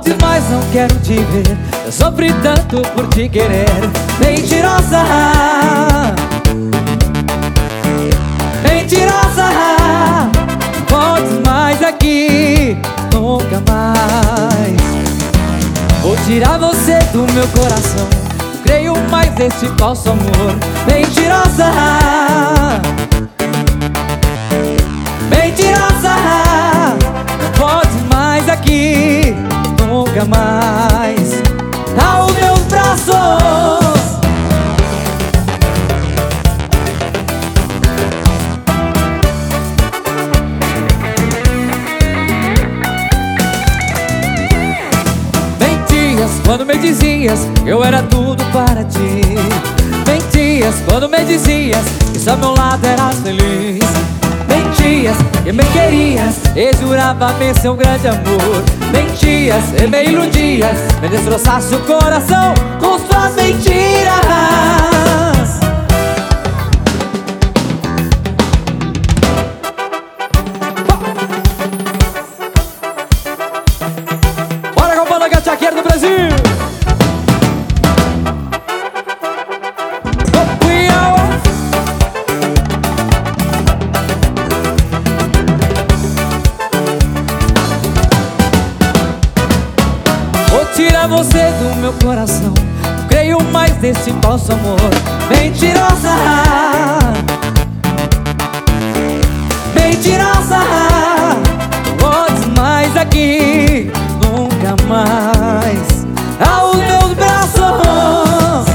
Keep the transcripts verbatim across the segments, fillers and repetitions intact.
Volte, mas não quero te ver. Eu sofri tanto por te querer. Mentirosa, mentirosa. Volte mais aqui, nunca mais. Vou tirar você do meu coração. Não creio mais nesse falso amor. Mentirosa, mentirosa. Volte mais aqui, nunca mais aos meus braços. Mentias quando me dizias que eu era tudo para ti. Mentias quando me dizias que só ao meu lado eras feliz. Mentias que me querias e jurava-me seu grande amor. Mentias e me iludias, me destroçaste o coração com suas mentiras. Bora com a banda Gachaqueira do Brasil! Tira você do meu coração. Não creio mais nesse falso amor. Mentirosa, mentirosa. Volte mais aqui, nunca mais aos meus braços.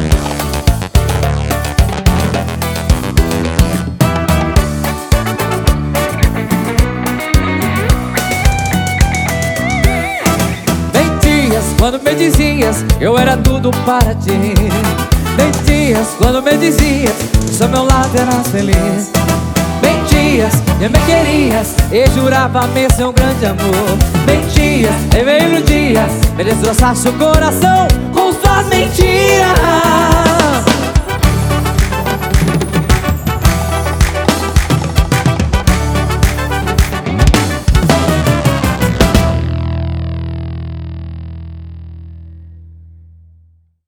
Quando me dizias que eu era tudo para ti. Mentias quando me dizias que só ao meu lado eras feliz. Mentias e me querias e jurava-me seu grande amor. Mentias e me iludias, me destroçaste o coração com suas mentiras.